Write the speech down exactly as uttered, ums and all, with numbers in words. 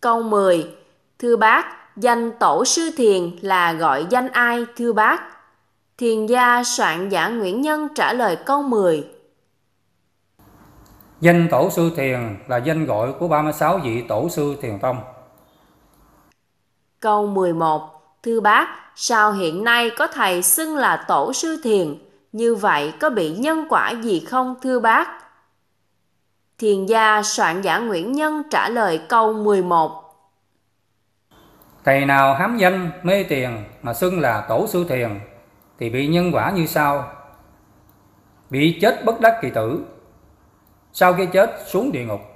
Câu mười. Thưa bác, danh Tổ sư Thiền là gọi danh ai thưa bác? Thiền gia soạn giả Nguyễn Nhân trả lời câu mười. Danh Tổ sư Thiền là danh gọi của ba mươi sáu vị Tổ sư Thiền tông. Câu mười một. Thưa bác, sao hiện nay có thầy xưng là Tổ sư Thiền, như vậy có bị nhân quả gì không thưa bác? Thiền gia soạn giả Nguyễn Nhân trả lời câu mười một. Thầy nào hám danh mê tiền mà xưng là Tổ sư Thiền thì bị nhân quả như sau: bị chết bất đắc kỳ tử, sau khi chết xuống địa ngục,